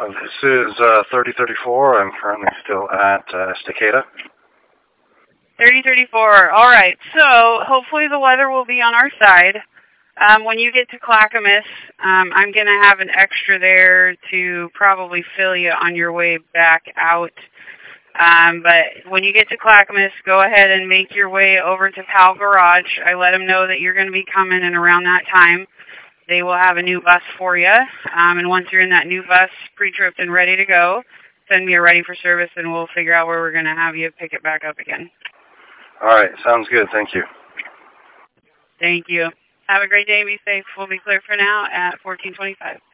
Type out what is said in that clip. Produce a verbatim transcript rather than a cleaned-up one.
Uh, this is uh, thirty thirty-four. I'm currently still at uh, Estacada. thirty thirty-four. All right. So hopefully the weather will be on our side. Um, when you get to Clackamas, um, I'm going to have an extra there to probably fill you on your way back out. Um, but when you get to Clackamas, go ahead and make your way over to Pal Garage. I let them know that you're going to be coming in around that time. They will have a new bus for you. Um, and once you're in that new bus, pre-tripped and ready to go, send me a ready for service and we'll figure out where we're going to have you pick it back up again. All right. Sounds good. Thank you. Thank you. Have a great day. Be safe. We'll be clear for now at fourteen twenty-five.